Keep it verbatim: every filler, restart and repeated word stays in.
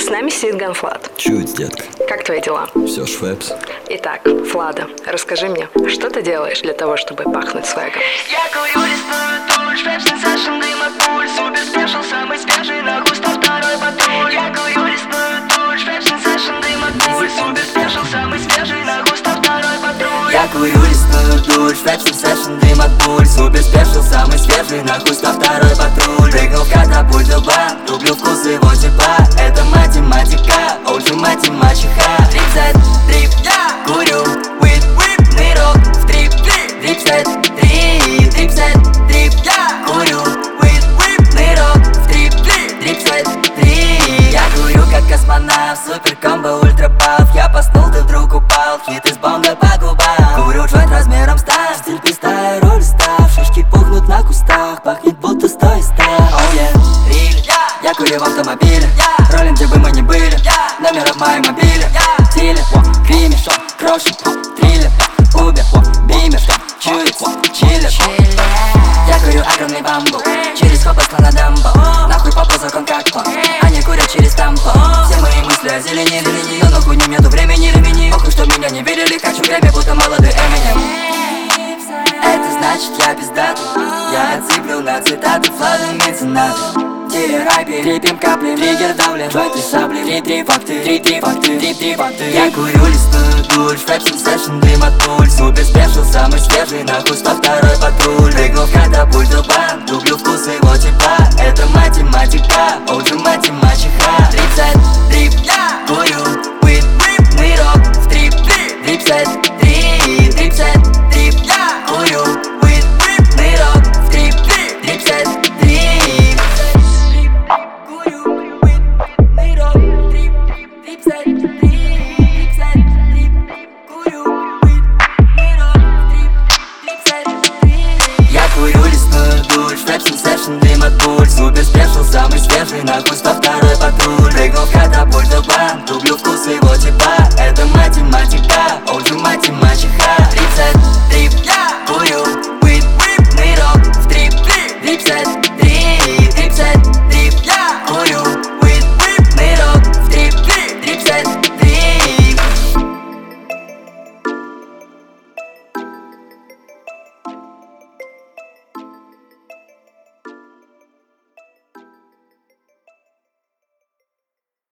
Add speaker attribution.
Speaker 1: С нами сидит Ганфлад.
Speaker 2: Чуть, детка.
Speaker 1: Как твои дела?
Speaker 2: Все швепс.
Speaker 1: Итак, Флада, расскажи мне, что ты делаешь для того, чтобы пахнуть свегом?
Speaker 3: Я курю, листаю туль, швепс, сенсейшн, дым от пуль. Супер спешл, самый свежий, на густо второй патруль. Я курю, листаю туль, швепс, сенсейшн, дым от пуль. Супер спешл, самый свежий, на густо второй патруль. Я курю, листаю туль, швепс, сенсейшн, дым от пуль. Супер спешл, самый свежий, на густо второй патруль. Прыгнул в катапульт дуба, люблю вкус его тепла. Это математика, оджи математиха. Тридцать трип, я курю, whip, whip, нырок в трип, тридцать три, тридцать трип, я курю, whip, whip, нырок в трип, тридцать три. Я курю как космонавт, супер комбо, ультра паф. Я поснул, ты вдруг упал, хит из бомбы по губам. Курю джойнт размером став, стиль пистая, роль став. Шишки пухнут на кустах, пахнет будто сто и ста. Oh yeah, риль, я курю в автомобиле, ролим, где бы мы ни были, номер в моем мобиле. Тиле, криме, крошит, триллер, убер, бимер, чует, чиллер. Я курю огромный бамбук, через хоп на дамбо. Нахуй попу закон как по, они курят через тампо. Все мои мысли о зелени, зелени, но нахуй не нету времени, ремени. Охуй, что меня не видели, хочу время, будто молодой Эминем. Это значит я пиздатый, я отсыплю на цитаты, флады меценаты. Тире-райпи, трипим капли, триггер давлен, джойнты сабли. Три-три факты, три-три факты, три-три факты. Я курю, листную дурь, швепс, сенсейшн, дым от пуль. Супер спешл, самый свежий, нахуй сто второй патруль. Прыгнул в катапульт дуба, люблю вкус его тепла. Это математика, оджи математиха. Тридцать трип, я курю, whip, whip, нырок в трип, тридцать три, тридцать трип, я курю, whip, whip, нырок в трип, тридцать три. Сенсейшн, дым от пуль, супер спешл, самый свежий, нахуй сто второй патруль. Прыгнул в катапульт дуба, люблю вкус его тепла. Это математика, оджи математика.